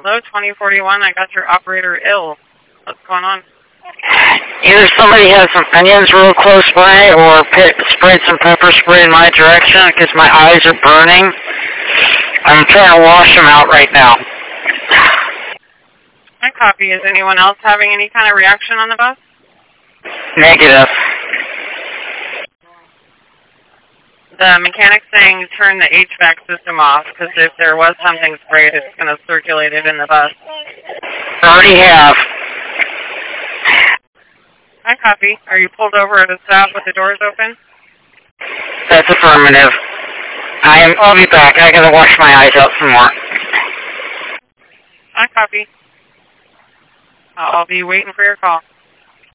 Hello, 2041. I got your operator ill. What's going on? Either somebody has some onions real close by or sprayed some pepper spray in my direction because my eyes are burning. I'm trying to wash them out right now. I copy. Is anyone else having any kind of reaction on the bus? Negative. The mechanic's saying turn the HVAC system off because if there was something sprayed, it's going to circulate it in the bus. Already have. I copy. Are you pulled over at a stop with the doors open? That's affirmative. I'll be back. I gotta wash my eyes out some more. I copy. I'll be waiting for your call.